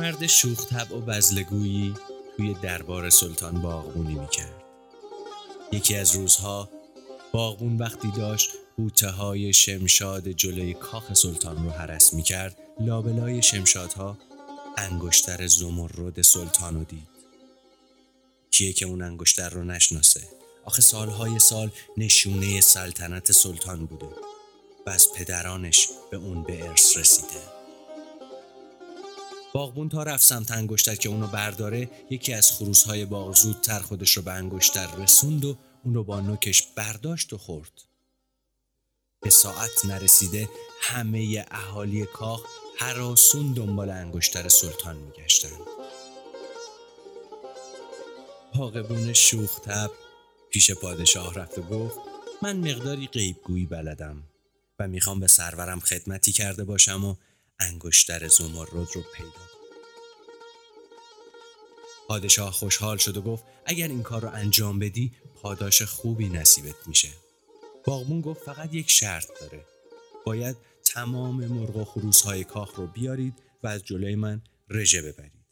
مرد شوخ طبع و بزلگویی توی دربار سلطان باغبونی میکرد. یکی از روزها باغبون وقتی داشت بوته‌های شمشاد جلوی کاخ سلطان رو هرس میکرد، لابلای شمشادها انگشتر زمرد سلطان رو دید. کیه که اون انگشتر رو نشناسه؟ آخه سالهای سال نشونه سلطنت سلطان بوده و از پدرانش به اون به ارث رسیده. باغبون تا رفت سمت انگشتر که اونو برداره، یکی از خروس‌های باغ زودتر خودش رو به انگشتر رسوند و اونو با نوکش برداشت و خورد. به ساعت نرسیده همه اهالی کاخ هراسون دنبال انگشتر سلطان میگشتن. باغبون شوخ طبع پیش پادشاه رفت و گفت من مقداری غیبگویی بلدم و میخوام به سرورم خدمتی کرده باشم و انگشتر زمرد رو پیدا کنم. پادشاه خوشحال شد و گفت اگر این کار رو انجام بدی پاداش خوبی نصیبت میشه. باغبون گفت فقط یک شرط داره. باید تمام مرغ و خروس‌های کاخ رو بیارید و از جلوی من رژه ببرید.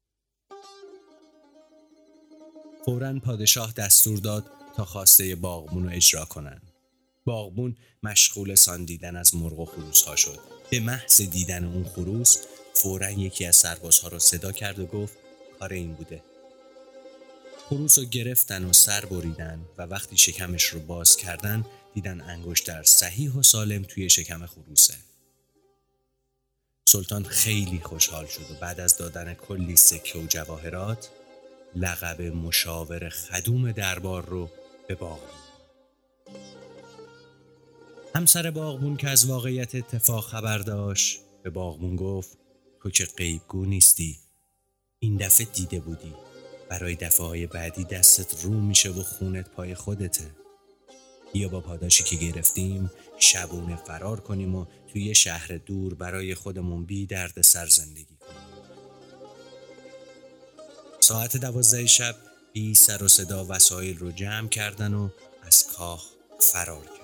فوراً پادشاه دستور داد تا خواسته باغبون رو اجرا کنن. باغبون مشغول ساندیدن از مرغ و خروس‌ها شد. به محض دیدن اون خروس فوراً یکی از سربازها رو صدا کرد و گفت کار این بوده. خروس رو گرفتن و سر بریدن و وقتی شکمش رو باز کردن دیدن انگشتر صحیح و سالم توی شکم خروسه. سلطان خیلی خوشحال شد و بعد از دادن کلی سکه و جواهرات لقب مشاور خدوم دربار رو به باغبون. همسر باغبون که از واقعیت اتفاق خبر داشت به باغبون گفت تو که غیبگو نیستی، این دفعه دیده بودی، برای دفعه‌های بعدی دستت رو میشه و خونت پای خودته. یا با پاداشی که گرفتیم شبونه فرار کنیم و توی یه شهر دور برای خودمون بی درد سر زندگی کنیم. ساعت 12 شب بی سر و صدا وسایل رو جمع کردن و از کاخ فرار کردن.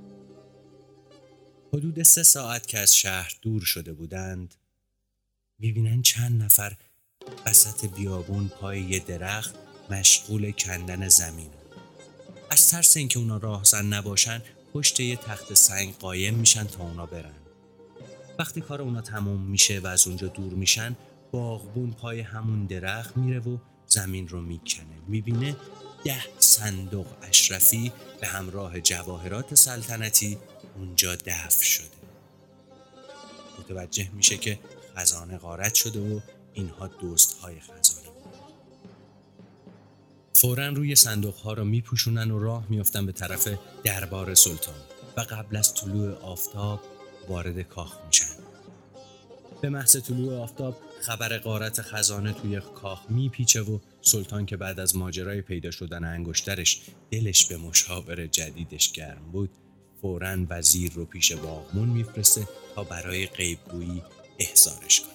حدود 3 ساعت که از شهر دور شده بودند میبینن چند نفر وسط بیابون پای یه درخت مشغول کندن زمین. از ترس اینکه اونا راهزن نباشن پشت یه تخت سنگ قایم میشن تا اونا برن. وقتی کار اونا تموم میشه و از اونجا دور میشن باغبون پای همون درخت میره و زمین رو میکنه. میبینه 10 صندوق اشرفی به همراه جواهرات سلطنتی اونجا دفن شده. متوجه میشه که خزانه غارت شده و اینها دزدهای خزانه بود. فوراً روی صندوقها رو میپوشونن و راه میافتن به طرف دربار سلطان و قبل از طلوع آفتاب وارد کاخ میشن. به محض طلوع آفتاب خبر غارت خزانه توی کاخ میپیچه و سلطان که بعد از ماجرای پیدا شدن انگشترش دلش به مشاور جدیدش گرم بود، فوراً وزیر رو پیش باغبون میفرسته تا برای غیبگویی احضارش کنه.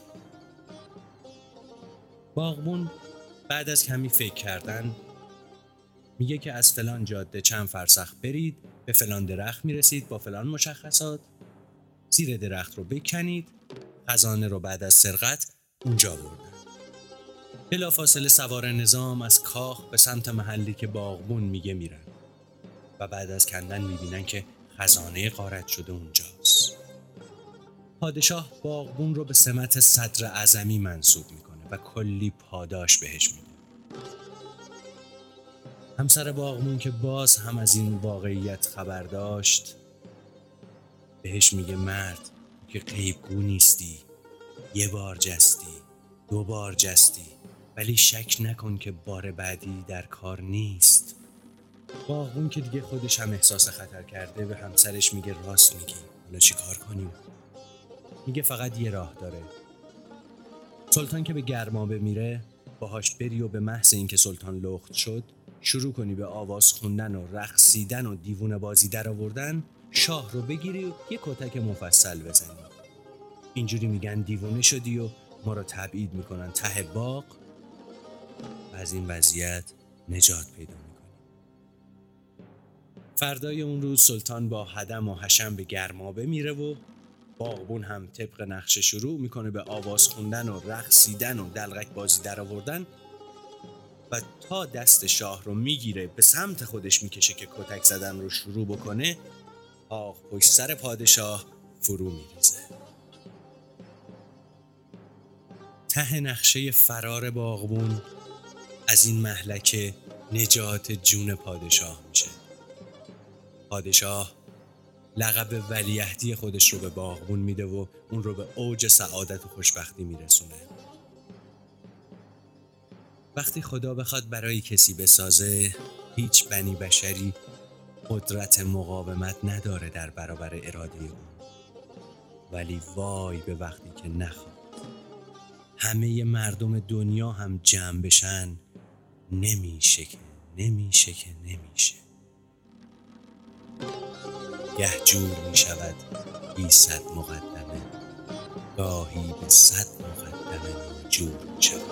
باغبون بعد از کمی فکر کردن میگه که از فلان جاده چند فرسخ برید، به فلان درخت میرسید با فلان مشخصات، زیر درخت رو بکنید، خزانه رو بعد از سرقت اونجا بردن. بلافاصله سوار نظام از کاخ به سمت محلی که باغبون میگه میرن و بعد از کندن میبینن که خزانه غارت شده اونجاست. پادشاه باغبون رو به سمت صدر اعظمی منصوب میکنه و کلی پاداش بهش میده. همسر باغبون که باز هم از این واقعیت خبر داشت بهش میگه مرد که غیبگو نیستی، یه بار جستی، 2 بار جستی، ولی شک نکن که بار بعدی در کار نیست. باغبون که دیگه خودش هم احساس خطر کرده به همسرش میگه راست میگی، حالا چی کار کنیم؟ میگه فقط یه راه داره. سلطان که به گرمابه میره باهاش بری و به محض اینکه سلطان لخت شد شروع کنی به آواز خوندن و رقصیدن و دیوونه بازی در آوردن، شاه رو بگیری و یه کتک مفصل بزنی. اینجوری میگن دیوونه شدی و ما رو تبعید میکنن ته باغ و از این وضعیت نجات پیدا میکنی. فردای اون روز سلطان با هدم و حشم به گرمابه میره و باغبون هم طبق نقشه شروع میکنه به آواز خوندن و رقصیدن و دلقک بازی در آوردن و تا دست شاه رو میگیره به سمت خودش میکشه که کتک زدن رو شروع بکنه، آق پشت سر پادشاه فرو میریزه. ته نقشه فرار باغبون از این مهلکه نجات جون پادشاه میشه. پادشاه لقب ولیعهدی خودش رو به باغبون میده و اون رو به اوج سعادت و خوشبختی میرسونه. وقتی خدا بخواد برای کسی بسازه، هیچ بنی بشری قدرت مقاومت نداره در برابر اراده اون. ولی وای به وقتی که نخواد. همه مردم دنیا هم جمع بشن، نمیشه. گه جور می شود بی 100 مقدمه، گاهی به 100 مقدمه جور می شود.